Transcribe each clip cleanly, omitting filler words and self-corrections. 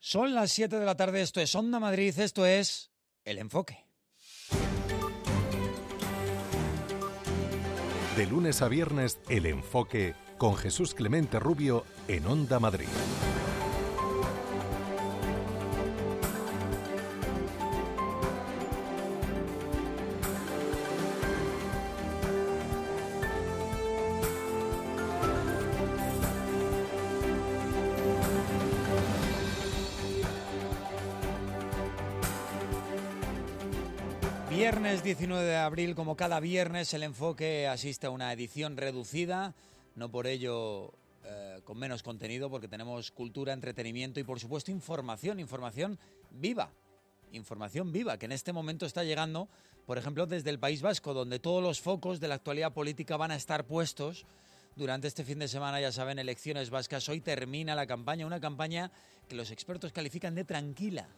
Son las 7 de la tarde, esto es Onda Madrid, esto es El Enfoque. De lunes a viernes, El Enfoque con Jesús Clemente Rubio en Onda Madrid. Viernes 19 de abril, como cada viernes, El Enfoque asiste a una edición reducida, no por ello con menos contenido, porque tenemos cultura, entretenimiento y, por supuesto, información viva. Información viva, que en este momento está llegando, por ejemplo, desde el País Vasco, donde todos los focos de la actualidad política van a estar puestos durante este fin de semana. Ya saben, elecciones vascas, hoy termina la campaña, una campaña que los expertos califican de tranquila,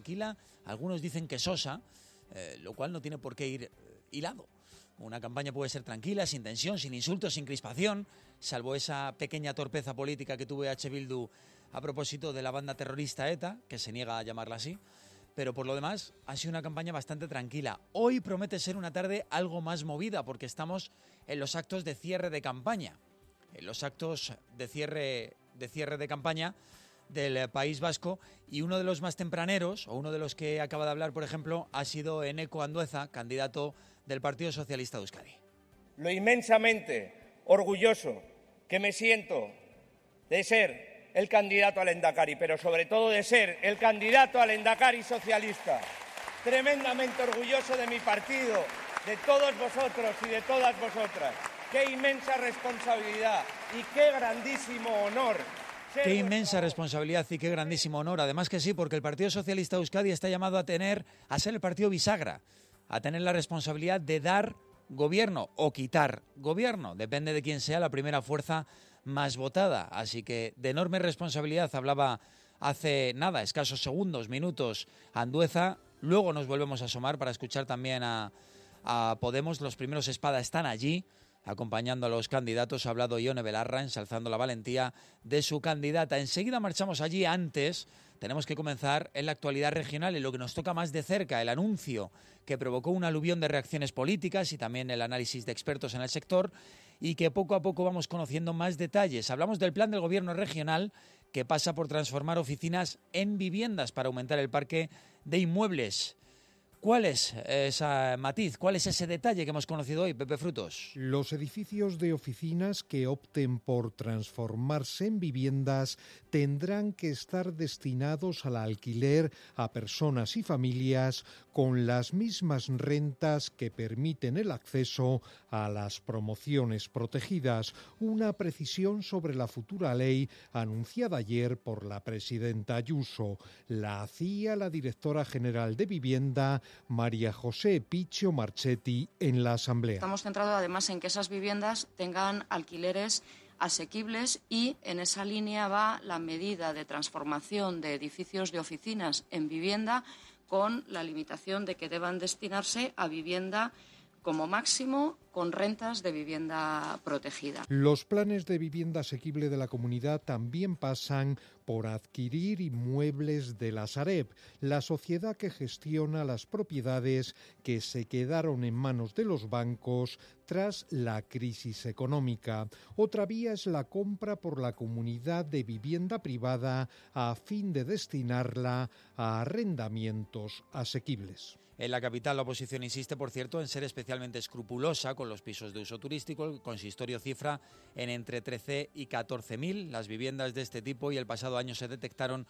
algunos dicen que sosa, lo cual no tiene por qué ir hilado. Una campaña puede ser tranquila, sin tensión, sin insultos, sin crispación, salvo esa pequeña torpeza política que tuvo H. Bildu a propósito de la banda terrorista ETA, que se niega a llamarla así. Pero por lo demás, ha sido una campaña bastante tranquila. Hoy promete ser una tarde algo más movida, porque estamos en los actos de cierre de campaña. En los actos de cierre de campaña del País Vasco, y uno de los más tempraneros, o uno de los que acaba de hablar, por ejemplo, ha sido Eneko Andueza, candidato del Partido Socialista de Euskadi. Lo inmensamente orgulloso que me siento de ser el candidato al Endacari, pero sobre todo de ser el candidato al Endacari socialista. Tremendamente orgulloso de mi partido, de todos vosotros y de todas vosotras. ¡Qué inmensa responsabilidad y qué grandísimo honor! Qué inmensa responsabilidad y qué grandísimo honor. Además que sí, porque el Partido Socialista de Euskadi está llamado a ser el partido bisagra, a tener la responsabilidad de dar gobierno o quitar gobierno. Depende de quién sea la primera fuerza más votada. Así que de enorme responsabilidad hablaba hace nada, escasos segundos, minutos, Andueza. Luego nos volvemos a asomar para escuchar también a Podemos. Los primeros espada están allí, acompañando a los candidatos. Ha hablado Ione Belarra, ensalzando la valentía de su candidata. Enseguida marchamos allí. Antes tenemos que comenzar en la actualidad regional, en lo que nos toca más de cerca, el anuncio que provocó un aluvión de reacciones políticas y también el análisis de expertos en el sector, y que poco a poco vamos conociendo más detalles. Hablamos del plan del gobierno regional, que pasa por transformar oficinas en viviendas para aumentar el parque de inmuebles. ¿Cuál es ese matiz? ¿Cuál es ese detalle que hemos conocido hoy, Pepe Frutos? Los edificios de oficinas que opten por transformarse en viviendas tendrán que estar destinados al alquiler a personas y familias con las mismas rentas que permiten el acceso a las promociones protegidas. Una precisión sobre la futura ley anunciada ayer por la presidenta Ayuso. La hacía la directora general de Vivienda, María José Picho Marchetti, en la Asamblea. Estamos centrados además en que esas viviendas tengan alquileres asequibles, y en esa línea va la medida de transformación de edificios de oficinas en vivienda, con la limitación de que deban destinarse a vivienda como máximo con rentas de vivienda protegida. Los planes de vivienda asequible de la comunidad también pasan por adquirir inmuebles de la Sareb, la sociedad que gestiona las propiedades que se quedaron en manos de los bancos tras la crisis económica. Otra vía es la compra por la comunidad de vivienda privada a fin de destinarla a arrendamientos asequibles. En la capital, la oposición insiste, por cierto, en ser especialmente escrupulosa con los pisos de uso turístico. El consistorio cifra en entre 13 y 14.000 las viviendas de este tipo, y el pasado año se detectaron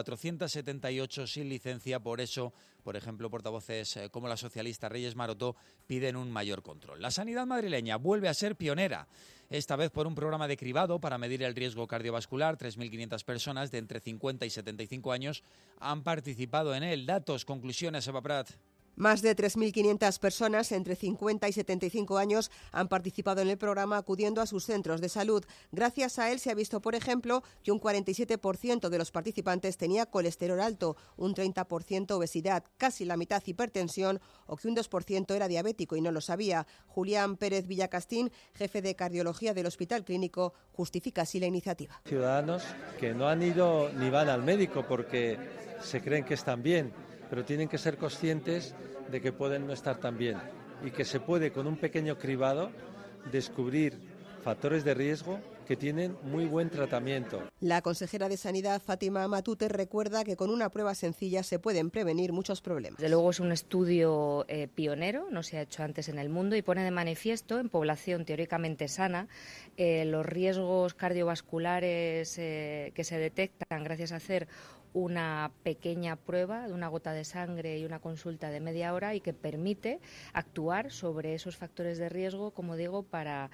478 sin licencia. Por eso, por ejemplo, portavoces como la socialista Reyes Maroto piden un mayor control. La sanidad madrileña vuelve a ser pionera, esta vez por un programa de cribado para medir el riesgo cardiovascular. 3.500 personas de entre 50 y 75 años han participado en él. Datos, conclusiones, Eva Prat. Más de 3.500 personas entre 50 y 75 años han participado en el programa acudiendo a sus centros de salud. Gracias a él se ha visto, por ejemplo, que un 47% de los participantes tenía colesterol alto, un 30% obesidad, casi la mitad hipertensión o que un 2% era diabético y no lo sabía. Julián Pérez Villacastín, jefe de cardiología del Hospital Clínico, justifica así la iniciativa. Ciudadanos que no han ido ni van al médico porque se creen que están bien, pero tienen que ser conscientes de que pueden no estar tan bien y que se puede, con un pequeño cribado, descubrir factores de riesgo que tienen muy buen tratamiento. La consejera de Sanidad, Fátima Matute, recuerda que con una prueba sencilla se pueden prevenir muchos problemas. Desde luego es un estudio pionero, no se ha hecho antes en el mundo y pone de manifiesto en población teóricamente sana los riesgos cardiovasculares que se detectan gracias a hacer una pequeña prueba de una gota de sangre y una consulta de media hora y que permite actuar sobre esos factores de riesgo, como digo, para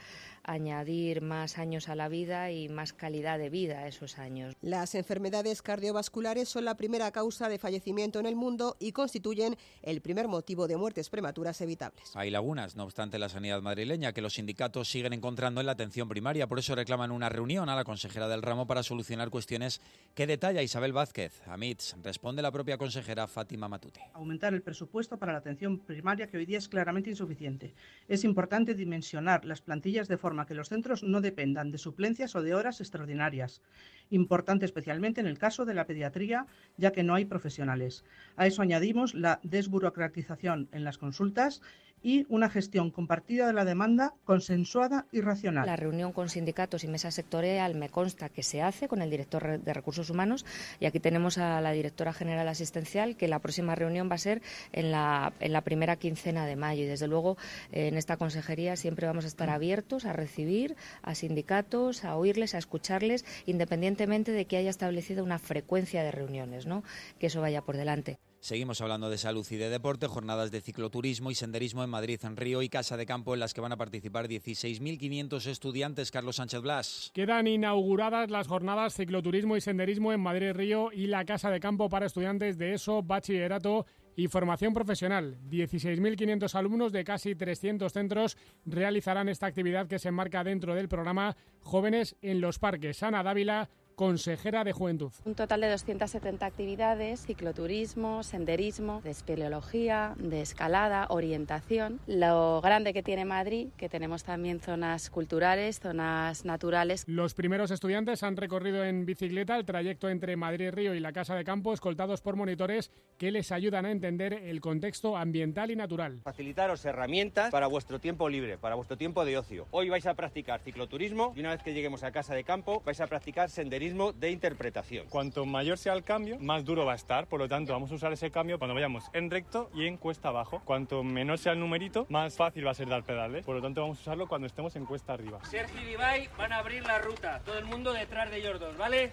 añadir más años a la vida y más calidad de vida a esos años. Las enfermedades cardiovasculares son la primera causa de fallecimiento en el mundo y constituyen el primer motivo de muertes prematuras evitables. Hay lagunas, no obstante, la sanidad madrileña que los sindicatos siguen encontrando en la atención primaria. Por eso reclaman una reunión a la consejera del ramo para solucionar cuestiones que detalla Isabel Vázquez. A MITS responde la propia consejera Fátima Matute. Aumentar el presupuesto para la atención primaria, que hoy día es claramente insuficiente. Es importante dimensionar las plantillas de forma que los centros no dependan de suplencias o de horas extraordinarias. Importante especialmente en el caso de la pediatría, ya que no hay profesionales. A eso añadimos la desburocratización en las consultas y una gestión compartida de la demanda consensuada y racional. La reunión con sindicatos y mesa sectorial me consta que se hace con el director de Recursos Humanos y aquí tenemos a la directora general asistencial, que la próxima reunión va a ser en la primera quincena de mayo y desde luego en esta consejería siempre vamos a estar abiertos a recibir a sindicatos, a oírles, a escucharles, independientemente de que haya establecido una frecuencia de reuniones, ¿no? Que eso vaya por delante. Seguimos hablando de salud y de deporte, jornadas de cicloturismo y senderismo en Madrid, en Río y Casa de Campo en las que van a participar 16.500 estudiantes. Carlos Sánchez Blas. Quedan inauguradas las jornadas cicloturismo y senderismo en Madrid, Río y la Casa de Campo para estudiantes de ESO, bachillerato y formación profesional. 16.500 alumnos de casi 300 centros realizarán esta actividad que se enmarca dentro del programa Jóvenes en los Parques. Ana Dávila, consejera de Juventud. Un total de 270 actividades, cicloturismo, senderismo, de espeleología, de escalada, orientación. Lo grande que tiene Madrid, que tenemos también zonas culturales, zonas naturales. Los primeros estudiantes han recorrido en bicicleta el trayecto entre Madrid, Río y la Casa de Campo, escoltados por monitores que les ayudan a entender el contexto ambiental y natural. Facilitaros herramientas para vuestro tiempo libre, para vuestro tiempo de ocio. Hoy vais a practicar cicloturismo y una vez que lleguemos a Casa de Campo vais a practicar senderismo de interpretación. Cuanto mayor sea el cambio, más duro va a estar, por lo tanto vamos a usar ese cambio cuando vayamos en recto y en cuesta abajo. Cuanto menor sea el numerito, más fácil va a ser dar pedales, por lo tanto vamos a usarlo cuando estemos en cuesta arriba. Sergio y Ibai van a abrir la ruta, todo el mundo detrás de ellos dos, ¿vale?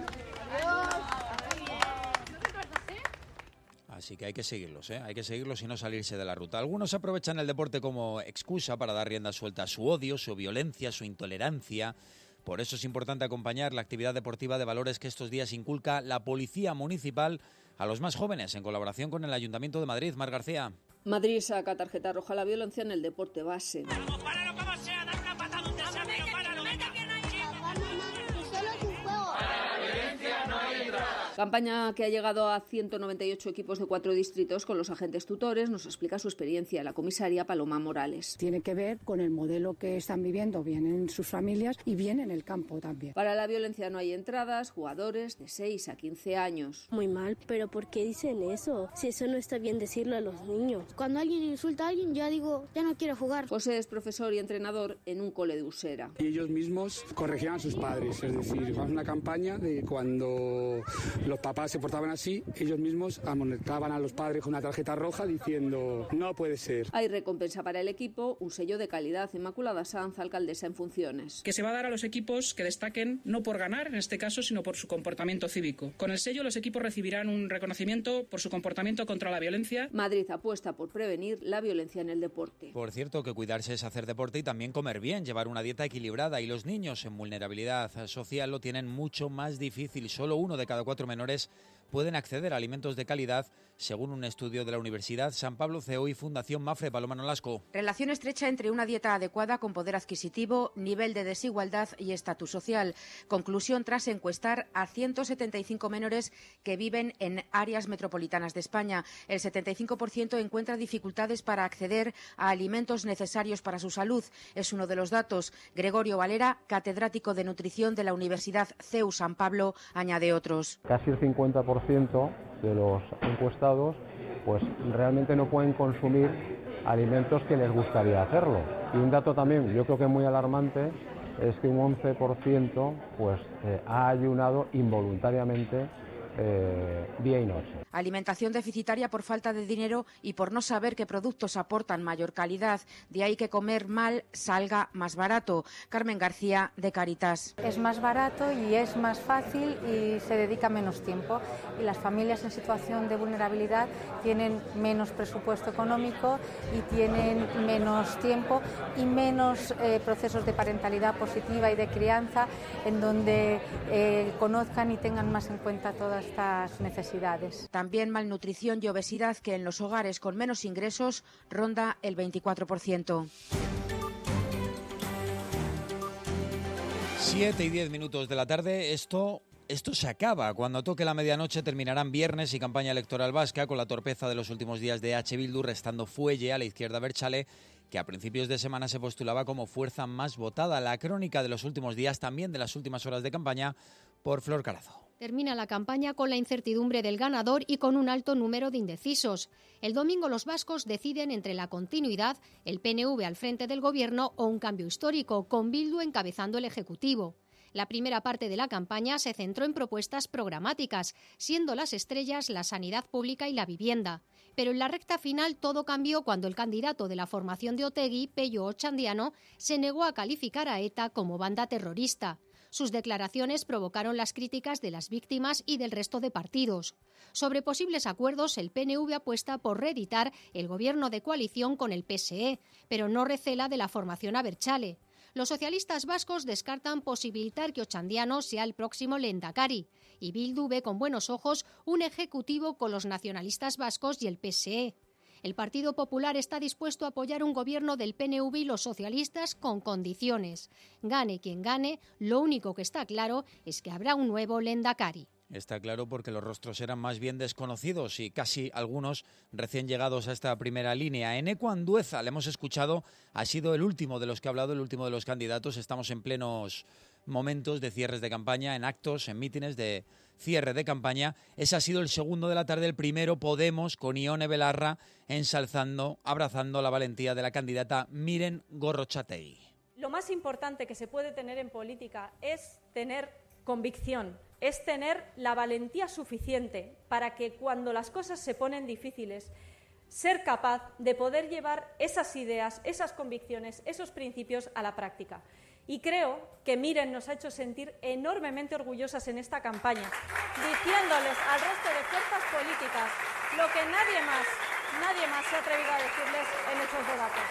Así que hay que seguirlos, hay que seguirlos y no salirse de la ruta. Algunos aprovechan el deporte como excusa para dar rienda suelta a su odio, su violencia, su intolerancia. Por eso es importante acompañar la actividad deportiva de valores que estos días inculca la Policía Municipal a los más jóvenes, en colaboración con el Ayuntamiento de Madrid. Mar García. Madrid saca tarjeta roja a la violencia en el deporte base. ¡Páralo como sea! ¡Dar una patada donde sea! ¡Pero páralo! Campaña que ha llegado a 198 equipos de 4 distritos con los agentes tutores. Nos explica su experiencia la comisaria Paloma Morales. Tiene que ver con el modelo que están viviendo, bien en sus familias y bien en el campo también. Para la violencia no hay entradas, jugadores de 6 a 15 años. Muy mal, pero ¿por qué dicen eso? Si eso no está bien decirlo a los niños. Cuando alguien insulta a alguien, ya digo, ya no quiero jugar. José es profesor y entrenador en un cole de Usera. Y ellos mismos corregían a sus padres, es decir, hicimos una campaña de cuando los papás se portaban así, ellos mismos amonestaban a los padres con una tarjeta roja diciendo no puede ser. Hay recompensa para el equipo, un sello de calidad. Inmaculada Sanz, alcaldesa en funciones. Que se va a dar a los equipos que destaquen no por ganar en este caso, sino por su comportamiento cívico. Con el sello los equipos recibirán un reconocimiento por su comportamiento contra la violencia. Madrid apuesta por prevenir la violencia en el deporte. Por cierto, que cuidarse es hacer deporte y también comer bien, llevar una dieta equilibrada, y los niños en vulnerabilidad social lo tienen mucho más difícil. Solo 1 de cada 4 menores pueden acceder a alimentos de calidad, según un estudio de la Universidad San Pablo CEU y Fundación Mafre. Paloma Nolasco. Relación estrecha entre una dieta adecuada con poder adquisitivo, nivel de desigualdad y estatus social. Conclusión tras encuestar a 175 menores que viven en áreas metropolitanas de España. El 75% encuentra dificultades para acceder a alimentos necesarios para su salud. Es uno de los datos. Gregorio Valera, catedrático de nutrición de la Universidad CEU San Pablo, añade otros. Casi el 50% de los encuestados pues realmente no pueden consumir alimentos que les gustaría hacerlo. Y un dato también, yo creo que muy alarmante, es que un 11% pues ha ayunado involuntariamente día y noche. Alimentación deficitaria por falta de dinero y por no saber qué productos aportan mayor calidad. De ahí que comer mal salga más barato. Carmen García, de Cáritas. Es más barato y es más fácil y se dedica menos tiempo. Y las familias en situación de vulnerabilidad tienen menos presupuesto económico y tienen menos tiempo y menos procesos de parentalidad positiva y de crianza en donde conozcan y tengan más en cuenta todas estas necesidades. También malnutrición y obesidad, que en los hogares con menos ingresos ronda el 24%. 7:10 de la tarde. Esto se acaba. Cuando toque la medianoche terminarán viernes y campaña electoral vasca, con la torpeza de los últimos días de H. Bildu restando fuelle a la izquierda abertzale, que a principios de semana se postulaba como fuerza más votada. La crónica de los últimos días, también de las últimas horas de campaña, por Flor Carazo. Termina la campaña con la incertidumbre del ganador y con un alto número de indecisos. El domingo los vascos deciden entre la continuidad, el PNV al frente del gobierno o un cambio histórico, con Bildu encabezando el Ejecutivo. La primera parte de la campaña se centró en propuestas programáticas, siendo las estrellas la sanidad pública y la vivienda. Pero en la recta final todo cambió cuando el candidato de la formación de Otegi, Pello Otxandiano, se negó a calificar a ETA como banda terrorista. Sus declaraciones provocaron las críticas de las víctimas y del resto de partidos. Sobre posibles acuerdos, el PNV apuesta por reeditar el gobierno de coalición con el PSE, pero no recela de la formación abertzale. Los socialistas vascos descartan posibilitar que Otxandiano sea el próximo lehendakari, y Bildu ve con buenos ojos un ejecutivo con los nacionalistas vascos y el PSE. El Partido Popular está dispuesto a apoyar un gobierno del PNV y los socialistas con condiciones. Gane quien gane, lo único que está claro es que habrá un nuevo lehendakari. Está claro, porque los rostros eran más bien desconocidos y casi algunos recién llegados a esta primera línea. Eneco Andueza, le hemos escuchado, ha sido el último de los que ha hablado, el último de los candidatos. Estamos en plenos momentos de cierres de campaña, en actos, en mítines de cierre de campaña. Ese ha sido el segundo de la tarde. El primero, Podemos, con Ione Belarra ensalzando, abrazando la valentía de la candidata Miren Gorrotxategi. Lo más importante que se puede tener en política es tener convicción, es tener la valentía suficiente para que cuando las cosas se ponen difíciles, ser capaz de poder llevar esas ideas, esas convicciones, esos principios a la práctica. Y creo que Miren nos ha hecho sentir enormemente orgullosas en esta campaña, diciéndoles al resto de fuerzas políticas lo que nadie más se ha atrevido a decirles en esos debates.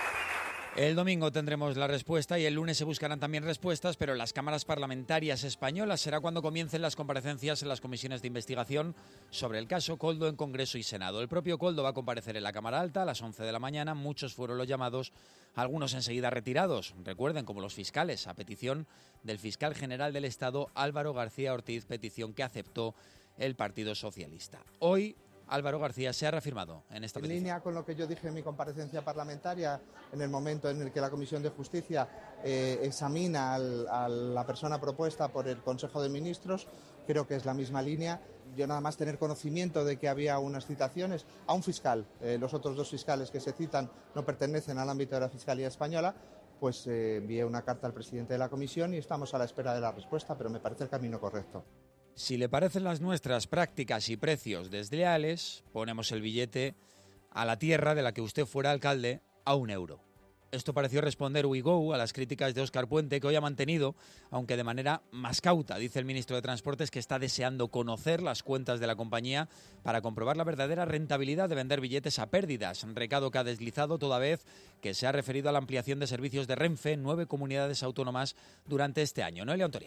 El domingo tendremos la respuesta y el lunes se buscarán también respuestas, pero en las cámaras parlamentarias españolas será cuando comiencen las comparecencias en las comisiones de investigación sobre el caso Koldo en Congreso y Senado. El propio Koldo va a comparecer en la Cámara Alta a las 11 de la mañana. Muchos fueron los llamados, algunos enseguida retirados. Recuerden, como los fiscales, a petición del fiscal general del Estado, Álvaro García Ortiz, petición que aceptó el Partido Socialista. Hoy Álvaro García se ha reafirmado en esta petición. En línea con lo que yo dije en mi comparecencia parlamentaria, en el momento en el que la Comisión de Justicia examina a la persona propuesta por el Consejo de Ministros, creo que es la misma línea. Yo nada más tener conocimiento de que había unas citaciones a un fiscal, los otros dos fiscales que se citan no pertenecen al ámbito de la Fiscalía Española, pues envié una carta al presidente de la Comisión y estamos a la espera de la respuesta, pero me parece el camino correcto. Si le parecen las nuestras prácticas y precios desleales, ponemos el billete a la tierra de la que usted fuera alcalde a €1. Esto pareció responder WeGo a las críticas de Óscar Puente, que hoy ha mantenido, aunque de manera más cauta. Dice el ministro de Transportes que está deseando conocer las cuentas de la compañía para comprobar la verdadera rentabilidad de vender billetes a pérdidas. Recado que ha deslizado toda vez que se ha referido a la ampliación de servicios de Renfe en 9 comunidades autónomas durante este año. Noelia Ontoria.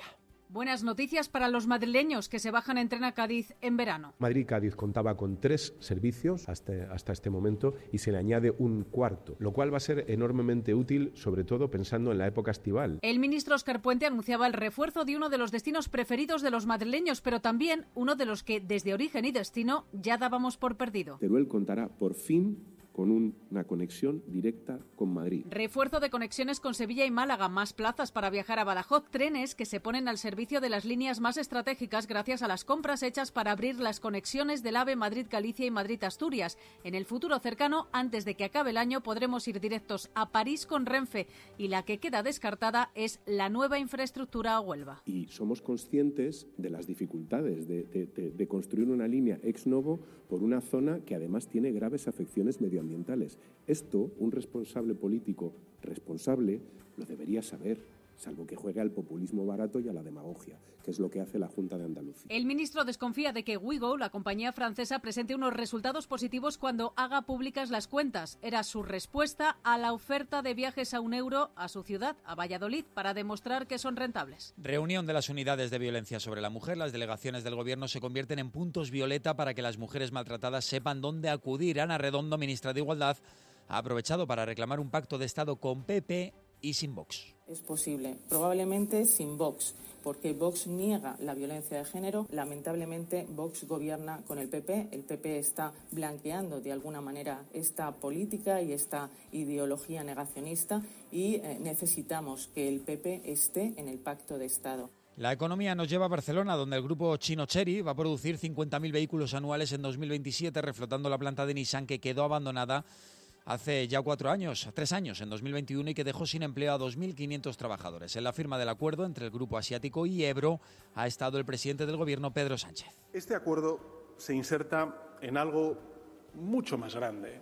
Buenas noticias para los madrileños que se bajan en tren a Cádiz en verano. Madrid y Cádiz contaba con 3 servicios hasta este momento y se le añade un cuarto, lo cual va a ser enormemente útil, sobre todo pensando en la época estival. El ministro Óscar Puente anunciaba el refuerzo de uno de los destinos preferidos de los madrileños, pero también uno de los que desde origen y destino ya dábamos por perdido. Teruel contará por fin con una conexión directa con Madrid. Refuerzo de conexiones con Sevilla y Málaga, más plazas para viajar a Badajoz, trenes que se ponen al servicio de las líneas más estratégicas gracias a las compras hechas para abrir las conexiones del AVE Madrid-Galicia y Madrid-Asturias. En el futuro cercano, antes de que acabe el año, podremos ir directos a París con Renfe y la que queda descartada es la nueva infraestructura a Huelva. Y somos conscientes de las dificultades de construir una línea ex novo por una zona que además tiene graves afecciones medioambientales. Esto, un responsable político responsable lo debería saber, salvo que juegue al populismo barato y a la demagogia, que es lo que hace la Junta de Andalucía. El ministro desconfía de que Ouigo, la compañía francesa, presente unos resultados positivos cuando haga públicas las cuentas. Era su respuesta a la oferta de viajes a €1 a su ciudad, a Valladolid, para demostrar que son rentables. Reunión de las unidades de violencia sobre la mujer. Las delegaciones del Gobierno se convierten en puntos violeta para que las mujeres maltratadas sepan dónde acudir. Ana Redondo, ministra de Igualdad, ha aprovechado para reclamar un pacto de Estado con PP y sin Vox. Es posible, probablemente sin Vox, porque Vox niega la violencia de género. Lamentablemente, Vox gobierna con el PP. El PP está blanqueando de alguna manera esta política y esta ideología negacionista y necesitamos que el PP esté en el pacto de Estado. La economía nos lleva a Barcelona, donde el grupo chino Chery va a producir 50.000 vehículos anuales en 2027, reflotando la planta de Nissan que quedó abandonada hace ya 3 años, en 2021, y que dejó sin empleo a 2.500 trabajadores. En la firma del acuerdo entre el grupo asiático y Ebro ha estado el presidente del Gobierno, Pedro Sánchez. Este acuerdo se inserta en algo mucho más grande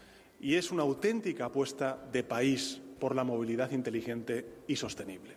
y es una auténtica apuesta de país por la movilidad inteligente y sostenible.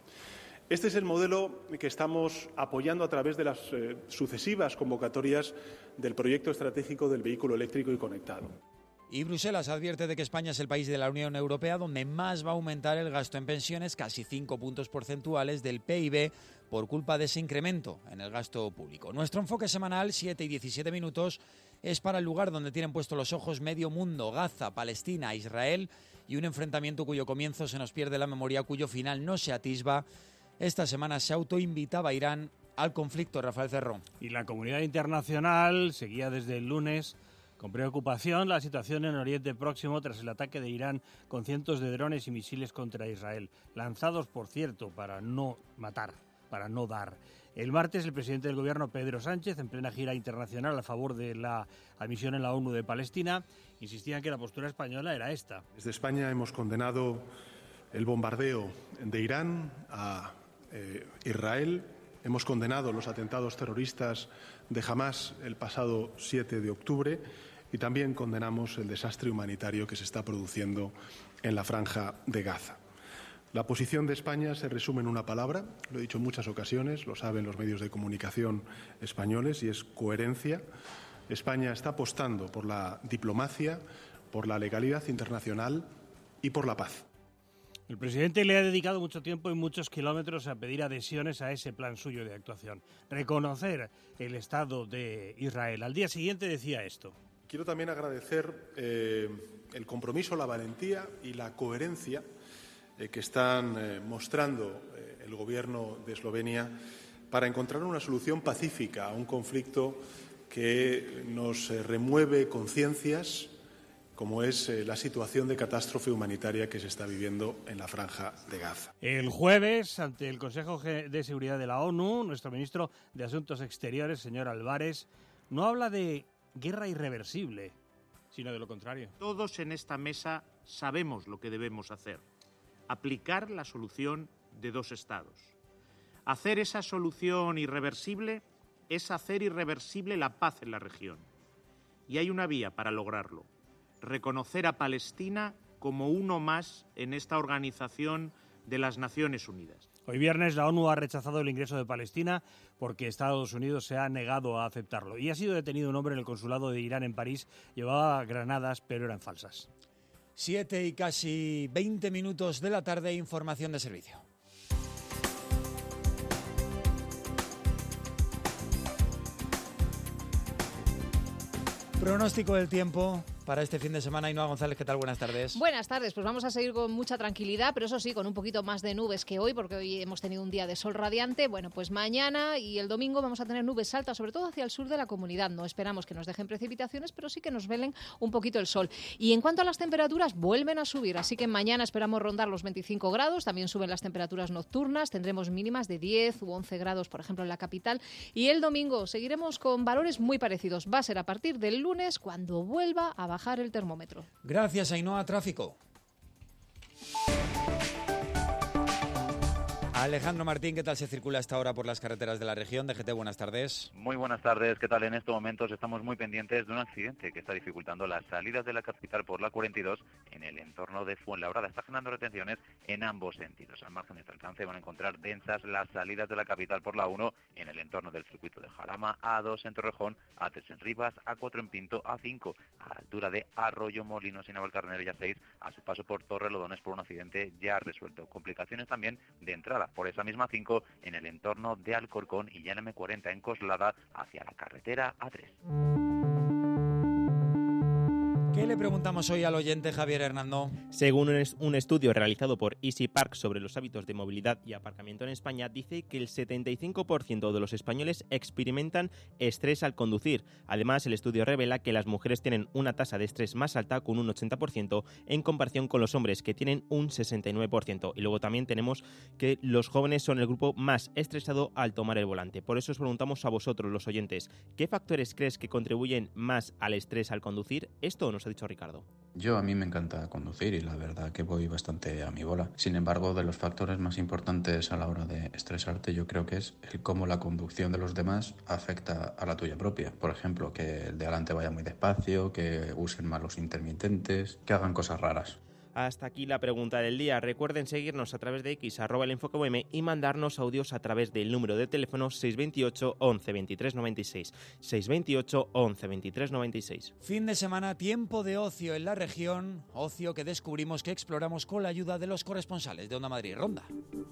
Este es el modelo que estamos apoyando a través de las sucesivas convocatorias del proyecto estratégico del vehículo eléctrico y conectado. Y Bruselas advierte de que España es el país de la Unión Europea donde más va a aumentar el gasto en pensiones, casi 5 puntos porcentuales del PIB, por culpa de ese incremento en el gasto público. Nuestro enfoque semanal, 7 y 17 minutos, es para el lugar donde tienen puestos los ojos medio mundo, Gaza, Palestina, Israel, y un enfrentamiento cuyo comienzo se nos pierde la memoria, cuyo final no se atisba. Esta semana se autoinvitaba Irán al conflicto, Rafael Cerrón. Y la comunidad internacional seguía desde el lunes con preocupación la situación en Oriente Próximo tras el ataque de Irán con cientos de drones y misiles contra Israel, lanzados, por cierto, para no matar, para no dar. El martes, el presidente del Gobierno, Pedro Sánchez, en plena gira internacional a favor de la admisión en la ONU de Palestina, insistía en que la postura española era esta. Desde España hemos condenado el bombardeo de Irán a Israel, hemos condenado los atentados terroristas de Hamás el pasado 7 de octubre y también condenamos el desastre humanitario que se está produciendo en la Franja de Gaza. La posición de España se resume en una palabra, lo he dicho en muchas ocasiones, lo saben los medios de comunicación españoles, y es coherencia. España está apostando por la diplomacia, por la legalidad internacional y por la paz. El presidente le ha dedicado mucho tiempo y muchos kilómetros a pedir adhesiones a ese plan suyo de actuación, reconocer el Estado de Israel. Al día siguiente decía esto. Quiero también agradecer el compromiso, la valentía y la coherencia que están mostrando el Gobierno de Eslovenia para encontrar una solución pacífica a un conflicto que nos remueve conciencias, como es la situación de catástrofe humanitaria que se está viviendo en la Franja de Gaza. El jueves, ante el Consejo de Seguridad de la ONU, nuestro ministro de Asuntos Exteriores, señor Álvarez, no habla de guerra irreversible, sino de lo contrario. Todos en esta mesa sabemos lo que debemos hacer: aplicar la solución de 2 estados. Hacer esa solución irreversible es hacer irreversible la paz en la región. Y hay una vía para lograrlo: reconocer a Palestina como uno más en esta organización de las Naciones Unidas. Hoy viernes la ONU ha rechazado el ingreso de Palestina porque Estados Unidos se ha negado a aceptarlo. Y ha sido detenido un hombre en el consulado de Irán en París. Llevaba granadas, pero eran falsas. 7 y casi 20 minutos de la tarde, información de servicio. Pronóstico del tiempo para este fin de semana. Ainhoa González, ¿qué tal? Buenas tardes. Buenas tardes, pues vamos a seguir con mucha tranquilidad, pero eso sí, con un poquito más de nubes que hoy, porque hoy hemos tenido un día de sol radiante. Bueno, pues mañana y el domingo vamos a tener nubes altas, sobre todo hacia el sur de la comunidad. No esperamos que nos dejen precipitaciones, pero sí que nos velen un poquito el sol. Y en cuanto a las temperaturas, vuelven a subir, así que mañana esperamos rondar los 25 grados, también suben las temperaturas nocturnas, tendremos mínimas de 10 u 11 grados, por ejemplo, en la capital. Y el domingo seguiremos con valores muy parecidos. Va a ser a partir del lunes cuando vuelva a bajar el termómetro. Gracias, Ainhoa. Tráfico. Alejandro Martín, ¿qué tal se circula hasta ahora por las carreteras de la región? DGT, buenas tardes. Muy buenas tardes, ¿qué tal? En estos momentos estamos muy pendientes de un accidente que está dificultando las salidas de la capital por la 42 en el entorno de Fuenlabrada. Está generando retenciones en ambos sentidos. Al margen de este alcance van a encontrar densas las salidas de la capital por la 1 en el entorno del circuito de Jarama, A2 en Torrejón, A3 en Rivas, A4 en Pinto, A5 a la altura de Arroyo Molinos y Navalcarnero y A6 a su paso por Torrelodones por un accidente ya resuelto. Complicaciones también de entrada por esa misma 5 en el entorno de Alcorcón y ya en M40 en Coslada hacia la carretera A3. ¿Qué le preguntamos hoy al oyente Javier Hernando? Según un estudio realizado por Easy Park sobre los hábitos de movilidad y aparcamiento en España, dice que el 75% de los españoles experimentan estrés al conducir. Además, el estudio revela que las mujeres tienen una tasa de estrés más alta, con un 80%, en comparación con los hombres, que tienen un 69%. Y luego también tenemos que los jóvenes son el grupo más estresado al tomar el volante. Por eso os preguntamos a vosotros, los oyentes, ¿qué factores crees que contribuyen más al estrés al conducir? Esto nos ha dicho Ricardo. A mí me encanta conducir y la verdad que voy bastante a mi bola. Sin embargo, de los factores más importantes a la hora de estresarte, yo creo que es el cómo la conducción de los demás afecta a la tuya propia. Por ejemplo, que el de adelante vaya muy despacio, que usen mal los intermitentes, que hagan cosas raras. Hasta aquí la pregunta del día. Recuerden seguirnos a través de X, @elEnfoqueUM, y mandarnos audios a través del número de teléfono 628 11 23 96. 628 11 23 96. Fin de semana, tiempo de ocio en la región, ocio que descubrimos, que exploramos con la ayuda de los corresponsales de Onda Madrid. Ronda.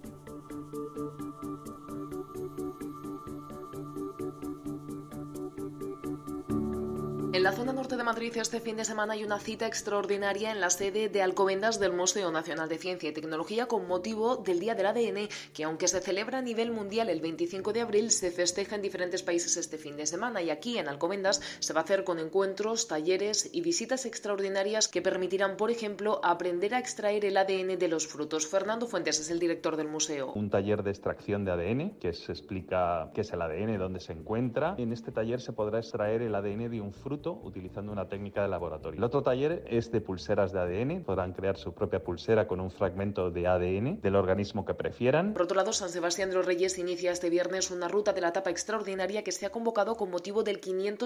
En la zona norte de Madrid este fin de semana hay una cita extraordinaria en la sede de Alcobendas del Museo Nacional de Ciencia y Tecnología con motivo del Día del ADN, que aunque se celebra a nivel mundial el 25 de abril, se festeja en diferentes países este fin de semana, y aquí en Alcobendas se va a hacer con encuentros, talleres y visitas extraordinarias que permitirán, por ejemplo, aprender a extraer el ADN de los frutos. Fernando Fuentes es el director del museo. Un taller de extracción de ADN que se explica qué es el ADN, dónde se encuentra. En este taller se podrá extraer el ADN de un fruto utilizando una técnica de laboratorio. El otro taller es de pulseras de ADN. Podrán crear su propia pulsera con un fragmento de ADN del organismo que prefieran. Por otro lado, San Sebastián de los Reyes inicia este viernes una ruta de la tapa extraordinaria que se ha convocado con motivo del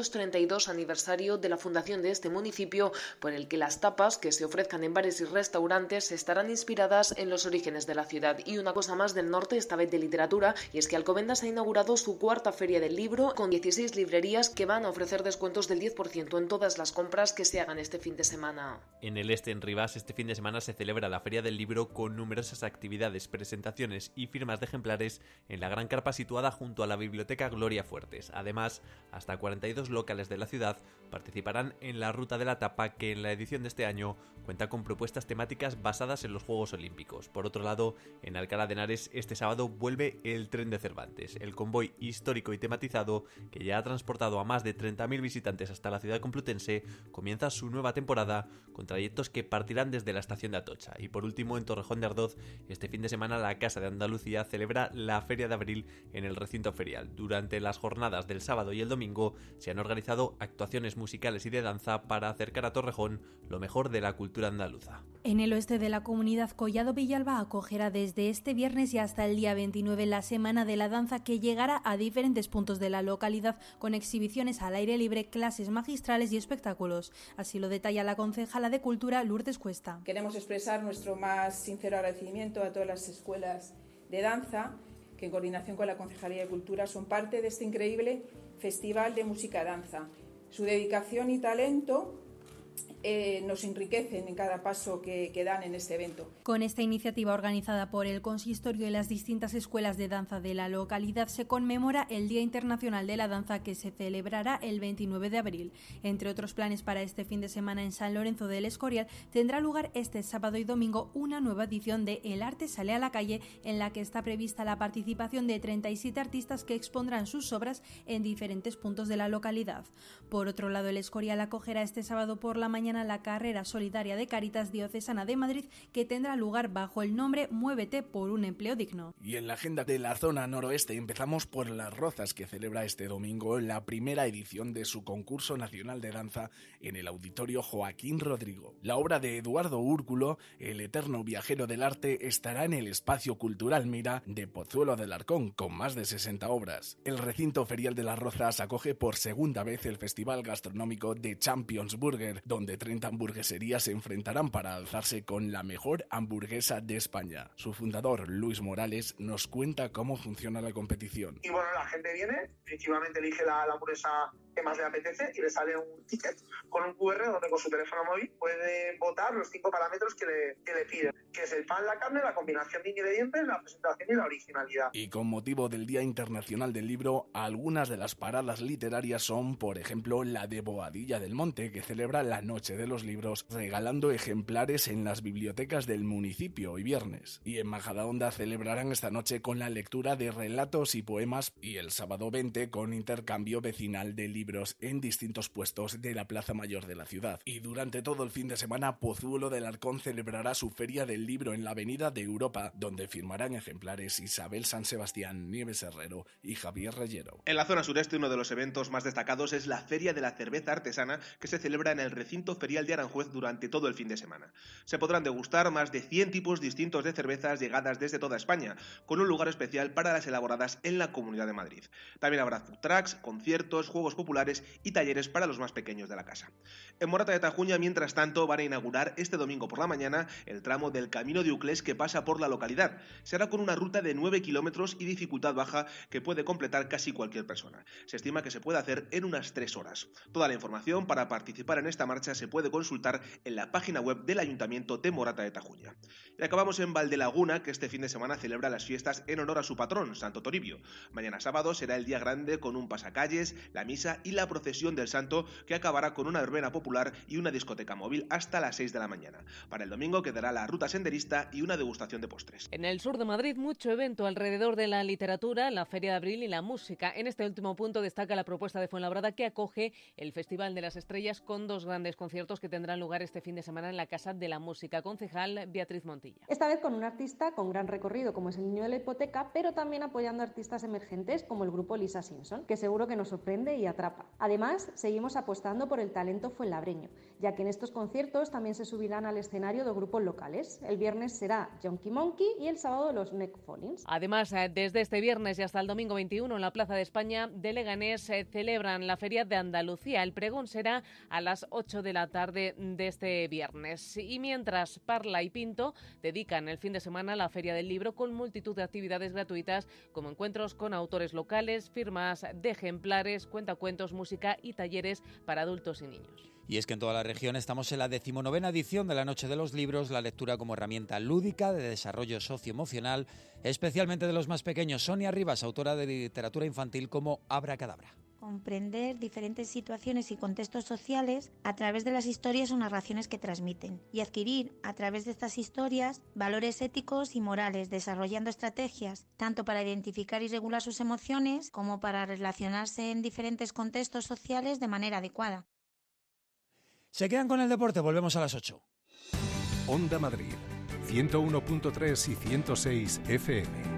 532 aniversario de la fundación de este municipio, por el que las tapas que se ofrezcan en bares y restaurantes estarán inspiradas en los orígenes de la ciudad. Y una cosa más del norte, esta vez de literatura, y es que Alcobendas ha inaugurado su cuarta feria del libro con 16 librerías que van a ofrecer descuentos del 10% en todas las compras que se hagan este fin de semana. En el este, en Rivas, este fin de semana se celebra la Feria del Libro con numerosas actividades, presentaciones y firmas de ejemplares en la gran carpa situada junto a la Biblioteca Gloria Fuertes. Además, hasta 42 locales de la ciudad participarán en la Ruta de la Tapa, que en la edición de este año cuenta con propuestas temáticas basadas en los Juegos Olímpicos. Por otro lado, en Alcalá de Henares este sábado vuelve el Tren de Cervantes, el convoy histórico y tematizado que ya ha transportado a más de 30.000 visitantes hasta la ciudad complutense. Comienza su nueva temporada con trayectos que partirán desde la estación de Atocha. Y por último, en Torrejón de Ardoz, este fin de semana la Casa de Andalucía celebra la Feria de Abril en el recinto ferial. Durante las jornadas del sábado y el domingo se han organizado actuaciones musicales y de danza para acercar a Torrejón lo mejor de la cultura andaluza. En el oeste de la comunidad, Collado Villalba acogerá desde este viernes y hasta el día 29 la Semana de la Danza, que llegará a diferentes puntos de la localidad con exhibiciones al aire libre, clases magistrales y espectáculos. Así lo detalla la concejala de Cultura, Lourdes Cuesta. Queremos expresar nuestro más sincero agradecimiento a todas las escuelas de danza que en coordinación con la Concejalía de Cultura son parte de este increíble Festival de Música Danza. Su dedicación y talento nos enriquecen en cada paso que dan en este evento. Con esta iniciativa organizada por el consistorio y las distintas escuelas de danza de la localidad se conmemora el Día Internacional de la Danza, que se celebrará el 29 de abril. Entre otros planes para este fin de semana en San Lorenzo del Escorial, tendrá lugar este sábado y domingo una nueva edición de El Arte Sale a la Calle, en la que está prevista la participación de 37 artistas que expondrán sus obras en diferentes puntos de la localidad. Por otro lado, el Escorial acogerá este sábado por la mañana la carrera solidaria de Cáritas Diocesana de Madrid, que tendrá lugar bajo el nombre Muévete por un empleo digno. Y en la agenda de la zona noroeste empezamos por Las Rozas, que celebra este domingo la primera edición de su concurso nacional de danza en el Auditorio Joaquín Rodrigo. La obra de Eduardo Úrculo, El eterno viajero del arte, estará en el Espacio Cultural Mira de Pozuelo del Arcón, con más de 60 obras. El recinto ferial de Las Rozas acoge por segunda vez el festival gastronómico de Champions Burger, donde 30 hamburgueserías se enfrentarán para alzarse con la mejor hamburguesa de España. Su fundador, Luis Morales, nos cuenta cómo funciona la competición. Y bueno, la gente viene, efectivamente elige la hamburguesa que más le apetece y le sale un ticket con un QR donde con su teléfono móvil puede votar los 5 parámetros que le piden, que es el pan, la carne, la combinación de ingredientes, la presentación y la originalidad. Y con motivo del Día Internacional del Libro, algunas de las paradas literarias son, por ejemplo, la de Boadilla del Monte, que celebra la Noche de los Libros, regalando ejemplares en las bibliotecas del municipio hoy viernes. Y en Majadahonda celebrarán esta noche con la lectura de relatos y poemas, y el sábado 20 con intercambio vecinal de libros en distintos puestos de la Plaza Mayor de la ciudad. Y durante todo el fin de semana, Pozuelo del Arcón celebrará su Feria del Libro en la Avenida de Europa, donde firmarán ejemplares Isabel San Sebastián, Nieves Herrero y Javier Reyero. En la zona sureste, uno de los eventos más destacados es la Feria de la Cerveza Artesana, que se celebra en el recinto ferial de Aranjuez durante todo el fin de semana. Se podrán degustar más de 100 tipos distintos de cervezas llegadas desde toda España, con un lugar especial para las elaboradas en la Comunidad de Madrid. También habrá food trucks, conciertos, juegos populares y talleres para los más pequeños de la casa. En Morata de Tajuña, mientras tanto, van a inaugurar este domingo por la mañana el tramo del Camino de Uclés que pasa por la localidad. Será con una ruta de 9 kilómetros y dificultad baja que puede completar casi cualquier persona. Se estima que se puede hacer en unas 3 horas. Toda la información para participar en esta marcha se puede consultar en la página web del Ayuntamiento de Morata de Tajuña. Y acabamos en Valdelaguna, que este fin de semana celebra las fiestas en honor a su patrón, Santo Toribio. Mañana sábado será el día grande con un pasacalles, la misa y la procesión del santo, que acabará con una verbena popular y una discoteca móvil hasta las 6 de la mañana. Para el domingo quedará la ruta senderista y una degustación de postres. En el sur de Madrid, mucho evento alrededor de la literatura, la Feria de Abril y la música. En este último punto destaca la propuesta de Fuenlabrada, que acoge el Festival de las Estrellas con 2 grandes conciertos que tendrán lugar este fin de semana en la Casa de la Música. Concejal Beatriz Montilla. Esta vez con un artista con gran recorrido como es el Niño de la Hipoteca, pero también apoyando a artistas emergentes como el grupo Lisa Simpson, que seguro que nos sorprende y atrapa. Además, seguimos apostando por el talento fuenlabreño, ya que en estos conciertos también se subirán al escenario 2 grupos locales. El viernes será Junkie Monkey y el sábado los Neck Fallings. Además, desde este viernes y hasta el domingo 21 en la Plaza de España de Leganés celebran la Feria de Andalucía. El pregón será a las 8 de la tarde de este viernes. Y mientras Parla y Pinto dedican el fin de semana a la Feria del Libro con multitud de actividades gratuitas como encuentros con autores locales, firmas de ejemplares, cuentacuentos, música y talleres para adultos y niños. Y es que en toda la región estamos en la 19ª edición de la Noche de los Libros, la lectura como herramienta lúdica de desarrollo socioemocional, especialmente de los más pequeños. Sonia Rivas, autora de literatura infantil como Abracadabra. Comprender diferentes situaciones y contextos sociales a través de las historias o narraciones que transmiten y adquirir a través de estas historias valores éticos y morales, desarrollando estrategias tanto para identificar y regular sus emociones como para relacionarse en diferentes contextos sociales de manera adecuada. Se quedan con el deporte, volvemos a las 8. Onda Madrid, 101.3 y 106 FM.